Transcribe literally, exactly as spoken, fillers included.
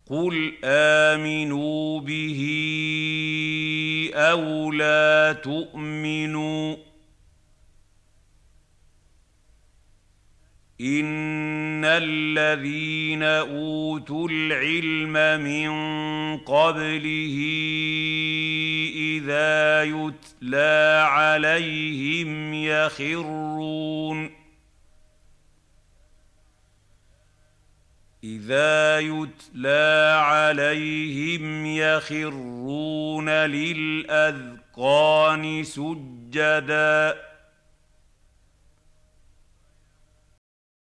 قُلْ آمِنُوا بِهِ أَوْ لَا تُؤْمِنُوا ۚ إِنَّ الَّذِينَ أُوتُوا الْعِلْمَ مِن قَبْلِهِ إِذَا يُتْلَىٰ عَلَيْهِمْ يَخِرُّونَ إِذَا يُتْلَىٰ عَلَيْهِمْ يَخِرُّونَ لِلْأَذْقَانِ سُجَّدًا